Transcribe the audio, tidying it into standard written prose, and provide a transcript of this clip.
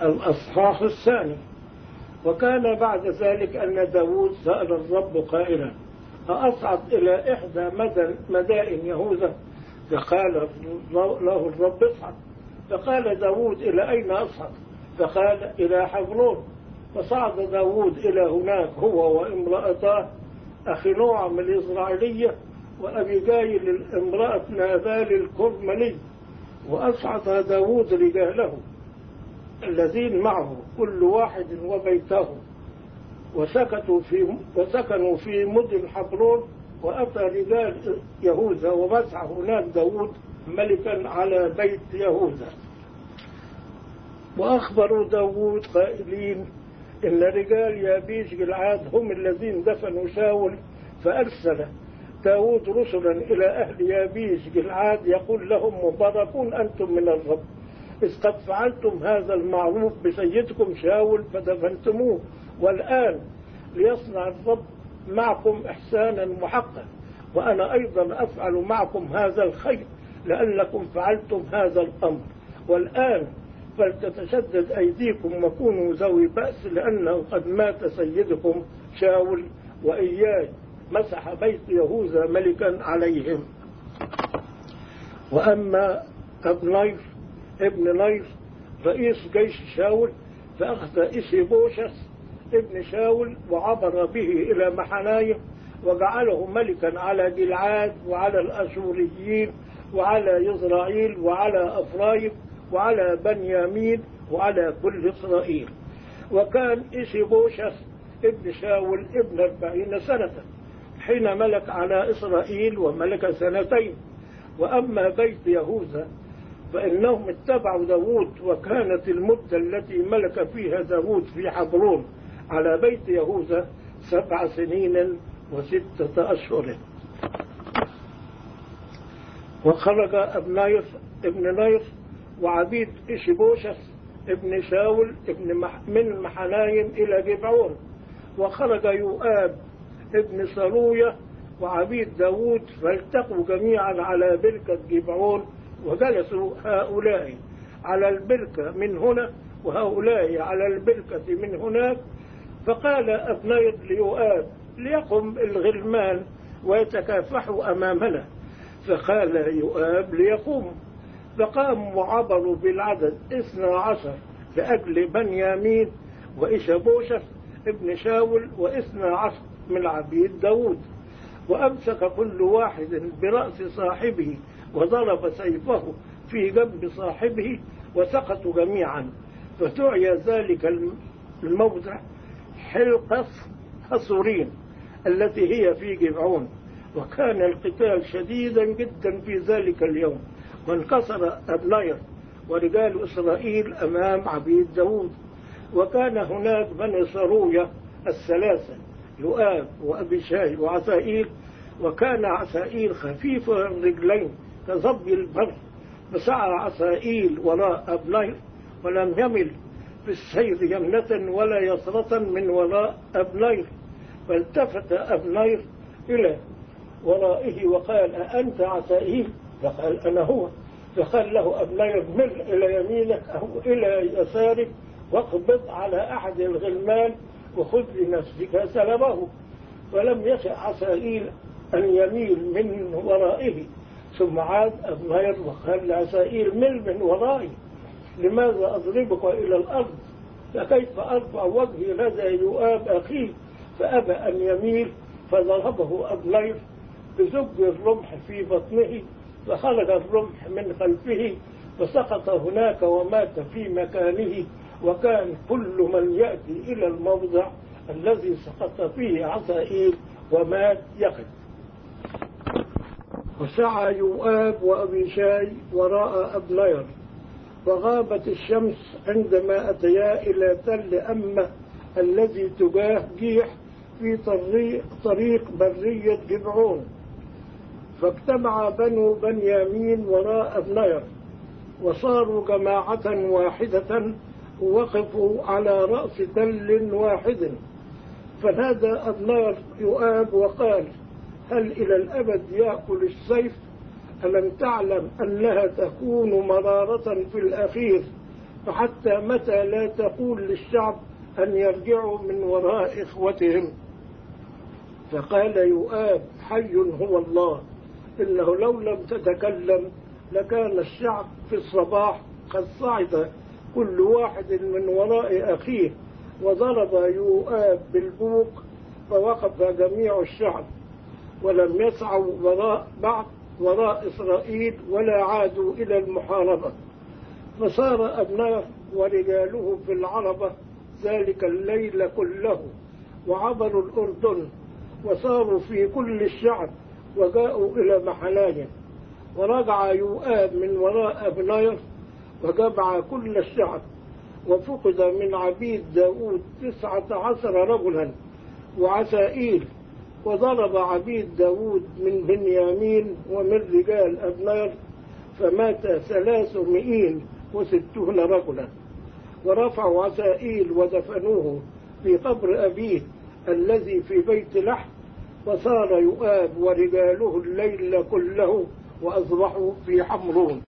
الأصحاح الثاني. وكان بعد ذلك أن داود سأل الرب قائلا: أصعد إلى إحدى مدائن يهوذا؟ فقال له الرب: اصعد. فقال داود: إلى أين أصعد؟ فقال: إلى حبرون. فصعد داود إلى هناك هو وامرأتاه أخينوعم الإسرائيلية وأبيجايل امرأة نابال الكرملي. وأصعد داود رجاله الذين معه كل واحد وبيته، وسكنوا في مدن حبرون. وأتى رجال يهوذا ومسح هناك داود ملكا على بيت يهوذا. وأخبروا داود قائلين: إن رجال يابيش جلعاد هم الذين دفنوا شاول. فأرسل داود رسلا إلى أهل يابيش جلعاد يقول لهم: مباركون أنتم من الرب، إذ قد فعلتم هذا المعروف بسيدكم شاول فدفنتموه، والآن ليصنع الرب معكم إحسانا محقا، وأنا أيضا أفعل معكم هذا الخير لأنكم فعلتم هذا الأمر. والآن فلتتشدد أيديكم وكونوا ذوي بأس، لأنه قد مات سيدكم شاول، وإياي مسح بيت يهوذا ملكا عليهم. وأما أبنير ابن نير رئيس جيش شاول فأخذ إسيبوشس ابن شاول وعبر به إلى محنايم، وجعله ملكا على جلعاد وعلى الأشوريين وعلى يزرعيل وعلى أفرايم وعلى بنيامين وعلى كل إسرائيل. وكان إسيبوشس ابن شاول ابن 40 سنة حين ملك على إسرائيل، وملك 2. وأما بيت يهوذا فإنهم اتبعوا داود، وكانت المدة التي ملك فيها داود في حبرون على بيت يهوذا 7 سنين و6 أشهر. وخرج أبنير ابن نير وعبيد إشبوشس ابن شاول من محنايم إلى جبعون. وخرج يؤاب ابن سروية وعبيد داود، فالتقوا جميعا على بركة جبعون، وجلسوا هؤلاء على البركة من هنا وهؤلاء على البركة من هناك. فقال أبنير ليؤاب: ليقم الغلمان ويتكافحوا أمامنا. فقال يؤاب: ليقوموا. فقاموا وعبروا بالعدد 12 لأجل بنيامين وإشبوشس ابن شاول و12 من عبيد داود. وأمسك كل واحد برأس صاحبه وضرب سيفه في جنب صاحبه، وسقطوا جميعا. فتعي ذلك الموضع حلقص حصورين التي هي في جبعون. وكان القتال شديدا جدا في ذلك اليوم، وانكسر أبنير ورجال إسرائيل أمام عبيد داود. وكان هناك بني سروية 3: يؤاب وأبيشاي وعسائيل. وكان عسائيل خفيف الرجلين كظبي البر، فسعى عسائيل وراء أبنير ولم يمل في السير يمنة ولا يسرة من وراء أبنير. فالتفت أبنير إلى ورائه وقال: أأنت عسائيل؟ فقال: أنا هو. فقال له أبنير: مل إلى يمينك أو إلى يسارك واقبض على أحد الغلمان وخذ لنفسك سلبه. ولم يشأ عسائيل أن يميل من ورائه. ثم عاد أبنير وقال لعسائيل: مل من ورائي، لماذا أضربك إلى الأرض؟ فكيف أرفع وجهي لدى يؤاب أخيه؟ فأبى أن يميل، فضربه أبنير بزج الرمح في بطنه، فخرج الرمح من خلفه فسقط هناك ومات في مكانه. وكان كل من يأتي إلى الموضع الذي سقط فيه عسائيل ومات يقف. وسعى يؤاب وأبيشاي وراء أبنير، فغابت الشمس عندما أتيا إلى تل أمة الذي تجاه جيح في طريق برية جبعون. فاجتمع بنو بنيامين وراء أبنير وصاروا جماعة واحدة، ووقفوا على رأس تل واحد. فنادى أبنير يؤاب وقال: هل إلى الأبد يأكل السيف؟ ألم تعلم أنها تكون مرارة في الأخير فحتى متى لا تقول للشعب أن يرجعوا من وراء إخوتهم؟ فقال يؤاب حي هو الله، إنه لو لم تتكلم لكان الشعب في الصباح قد صعد كل واحد من وراء أخيه. وضرب يؤاب بالبوق فوقف جميع الشعب، ولم يسعوا وراء إسرائيل ولا عادوا إلى المحاربة. فصار أبناه ورجاله في العربة ذلك الليل كله، وعبروا الأردن وصاروا في كل الشعب وجاءوا إلى محنايم. ورجع يؤاب من وراء أبنيه وجمع كل الشعب، وفقد من عبيد داود 19 رجلا وعسائيل. وضرب عبيد داود من بنيامين ومن رجال أبنير فمات 360 رجلا. ورفعوا عسائيل ودفنوه في قبر أبيه الذي في بيت لحم. وصار يؤاب ورجاله الليل كله وأصبحوا في حمرون.